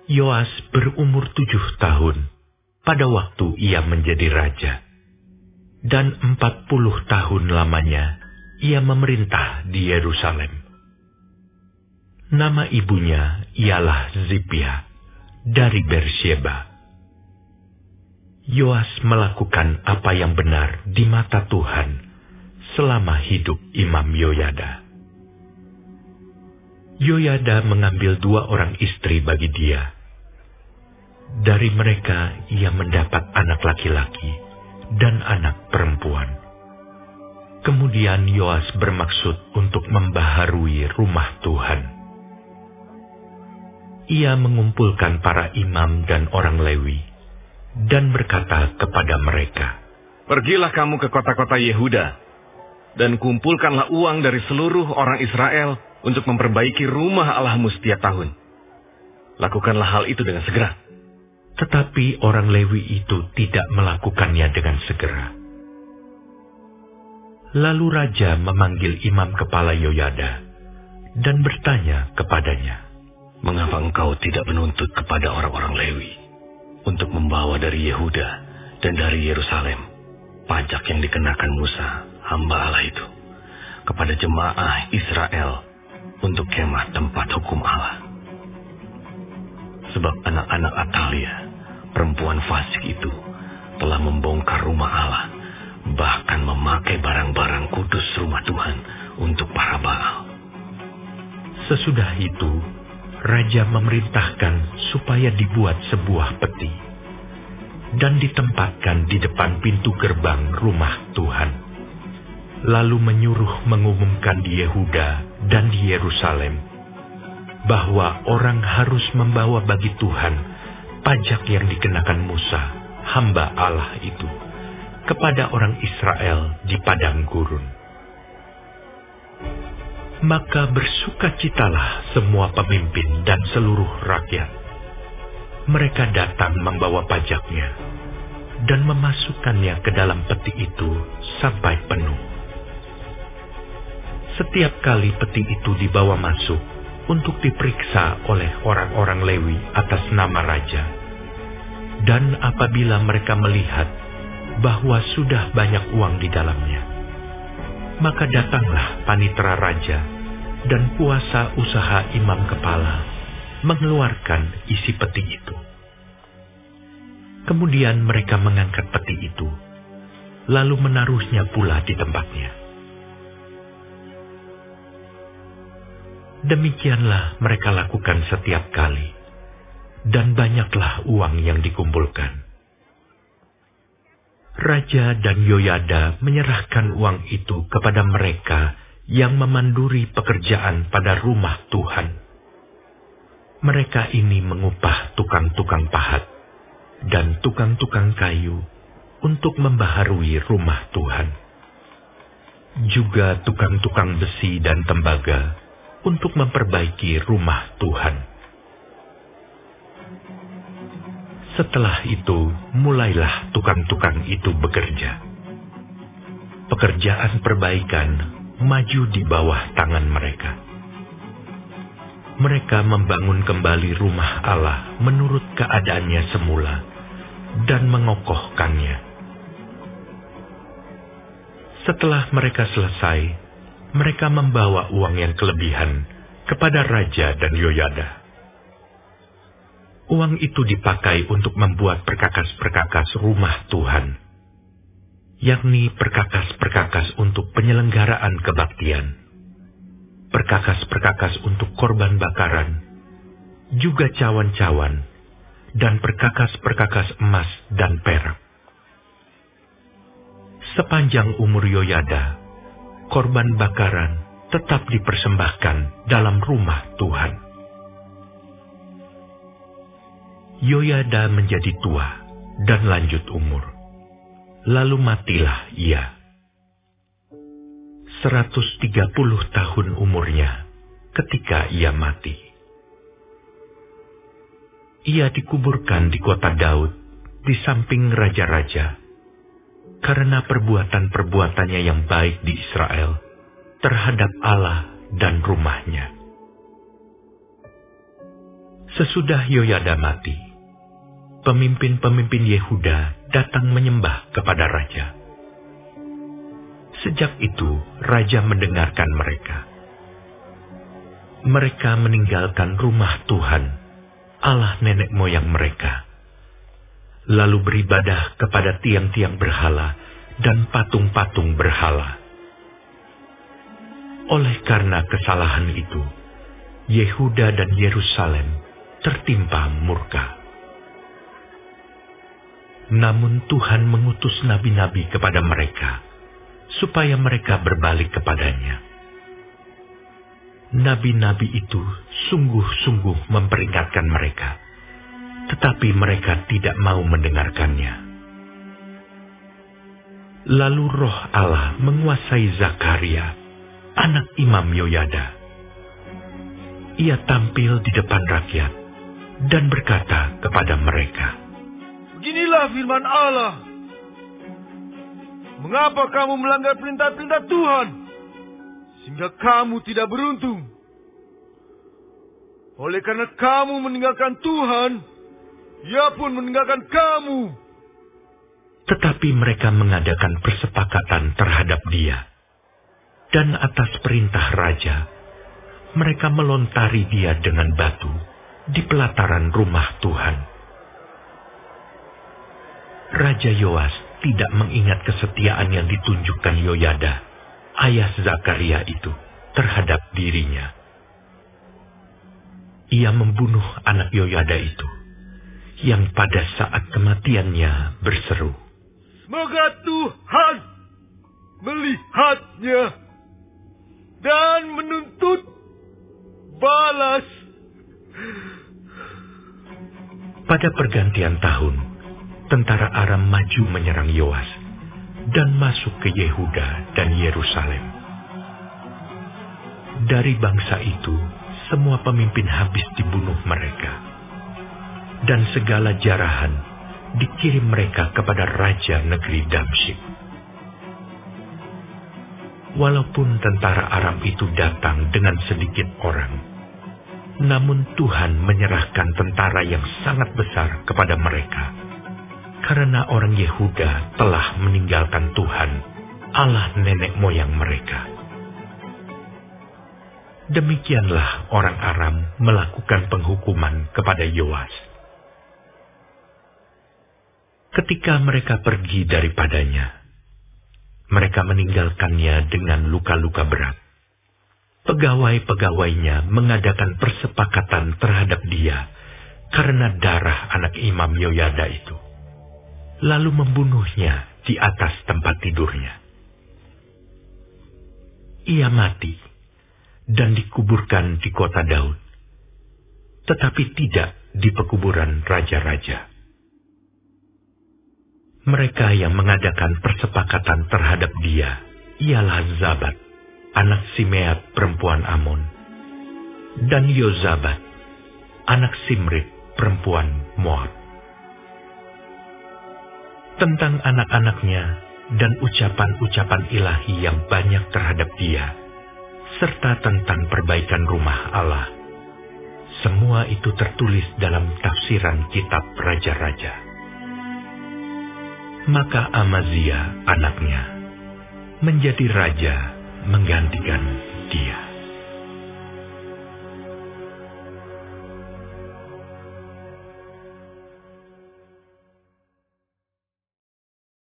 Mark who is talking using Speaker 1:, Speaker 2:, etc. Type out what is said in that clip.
Speaker 1: Yoas berumur 7 tahun pada waktu ia menjadi raja, dan 40 tahun lamanya ia memerintah di Yerusalem. Nama ibunya ialah Zibia dari Bersyeba. Yoas melakukan apa yang benar di mata Tuhan selama hidup Imam Yoyada. Yoyada mengambil 2 orang istri bagi dia. Dari mereka ia mendapat anak laki-laki dan anak perempuan. Kemudian Yoas bermaksud untuk membaharui rumah Tuhan. Ia mengumpulkan para imam dan orang Lewi, dan berkata kepada mereka,
Speaker 2: "Pergilah kamu ke kota-kota Yehuda, dan kumpulkanlah uang dari seluruh orang Israel untuk memperbaiki rumah Allahmu setiap tahun. Lakukanlah hal itu dengan segera."
Speaker 1: Tetapi orang Lewi itu tidak melakukannya dengan segera. Lalu raja memanggil imam kepala Yoyada dan bertanya kepadanya,
Speaker 3: "Mengapa engkau tidak menuntut kepada orang-orang Lewi untuk membawa dari Yehuda dan dari Yerusalem pajak yang dikenakan Musa, hamba Allah itu, kepada jemaah Israel untuk kemah tempat hukum Allah? Sebab anak-anak Atalia, perempuan fasik itu, telah membongkar rumah Allah, bahkan memakai barang-barang kudus rumah Tuhan untuk para Baal."
Speaker 1: Sesudah itu, raja memerintahkan supaya dibuat sebuah peti dan ditempatkan di depan pintu gerbang rumah Tuhan. Lalu menyuruh mengumumkan di Yehuda dan di Yerusalem bahwa orang harus membawa bagi Tuhan pajak yang dikenakan Musa, hamba Allah itu, kepada orang Israel di padang gurun. Maka bersukacitalah semua pemimpin dan seluruh rakyat. Mereka datang membawa pajaknya dan memasukkannya ke dalam peti itu sampai penuh. Setiap kali peti itu dibawa masuk untuk diperiksa oleh orang-orang Lewi atas nama raja, dan apabila mereka melihat bahwa sudah banyak uang di dalamnya, maka datanglah panitera raja dan kuasa usaha imam kepala mengeluarkan isi peti itu. Kemudian mereka mengangkat peti itu, lalu menaruhnya pula di tempatnya. Demikianlah mereka lakukan setiap kali, dan banyaklah uang yang dikumpulkan. Raja dan Yoyada menyerahkan uang itu kepada mereka yang memanduri pekerjaan pada rumah Tuhan. Mereka ini mengupah tukang-tukang pahat dan tukang-tukang kayu untuk membaharui rumah Tuhan. Juga tukang-tukang besi dan tembaga untuk memperbaiki rumah Tuhan. Setelah itu, mulailah tukang-tukang itu bekerja. Pekerjaan perbaikan maju di bawah tangan mereka. Mereka membangun kembali rumah Allah menurut keadaannya semula dan mengokohkannya. Setelah mereka selesai, mereka membawa uang yang kelebihan kepada Raja dan Yoyada. Uang itu dipakai untuk membuat perkakas-perkakas rumah Tuhan, yakni perkakas-perkakas untuk penyelenggaraan kebaktian, perkakas-perkakas untuk korban bakaran, juga cawan-cawan, dan perkakas-perkakas emas dan perak. Sepanjang umur Yoyada, korban bakaran tetap dipersembahkan dalam rumah Tuhan. Yoyada menjadi tua dan lanjut umur. Lalu matilah ia. 130 tahun umurnya ketika ia mati. Ia dikuburkan di kota Daud di samping raja-raja, karena perbuatan-perbuatannya yang baik di Israel terhadap Allah dan rumahnya. Sesudah Yoyada mati, pemimpin-pemimpin Yehuda datang menyembah kepada raja. Sejak itu, raja mendengarkan mereka. Mereka meninggalkan rumah Tuhan, Allah nenek moyang mereka, lalu beribadah kepada tiang-tiang berhala dan patung-patung berhala. Oleh karena kesalahan itu, Yehuda dan Yerusalem tertimpa murka. Namun Tuhan mengutus nabi-nabi kepada mereka, supaya mereka berbalik kepadanya. Nabi-nabi itu sungguh-sungguh memperingatkan mereka, tetapi mereka tidak mau mendengarkannya. Lalu Roh Allah menguasai Zakaria, anak Imam Yoyada. Ia tampil di depan rakyat dan berkata kepada mereka,
Speaker 4: "Beginilah firman Allah. Mengapa kamu melanggar perintah-perintah Tuhan, sehingga kamu tidak beruntung? Oleh karena kamu meninggalkan Tuhan, Ia pun meninggalkan kamu."
Speaker 1: Tetapi mereka mengadakan persepakatan terhadap dia. Dan atas perintah raja, mereka melontari dia dengan batu di pelataran rumah Tuhan. Raja Yoas tidak mengingat kesetiaan yang ditunjukkan Yoyada, ayah Zakaria itu, terhadap dirinya. Ia membunuh anak Yoyada itu, yang pada saat kematiannya berseru,
Speaker 4: "Semoga Tuhan melihatnya dan menuntut balas."
Speaker 1: Pada pergantian tahun, tentara Aram maju menyerang Yoas dan masuk ke Yehuda dan Yerusalem. Dari bangsa itu, semua pemimpin habis dibunuh mereka, dan segala jarahan dikirim mereka kepada raja negeri Damsyik. Walaupun tentara Aram itu datang dengan sedikit orang, namun Tuhan menyerahkan tentara yang sangat besar kepada mereka, karena orang Yehuda telah meninggalkan Tuhan, Allah nenek moyang mereka. Demikianlah orang Aram melakukan penghukuman kepada Yoas. Ketika mereka pergi daripadanya, mereka meninggalkannya dengan luka-luka berat. Pegawai-pegawainya mengadakan persepakatan terhadap dia karena darah anak Imam Yoyada itu, lalu membunuhnya di atas tempat tidurnya. Ia mati dan dikuburkan di kota Daud, tetapi tidak di pekuburan raja-raja. Mereka yang mengadakan persepakatan terhadap dia ialah Zabat, anak Simeat perempuan Amon, dan Yozabat, anak Simrit perempuan Moab. Tentang anak-anaknya dan ucapan-ucapan ilahi yang banyak terhadap dia, serta tentang perbaikan rumah Allah, semua itu tertulis dalam tafsiran kitab Raja-Raja. Maka Amazia anaknya menjadi raja menggantikan dia.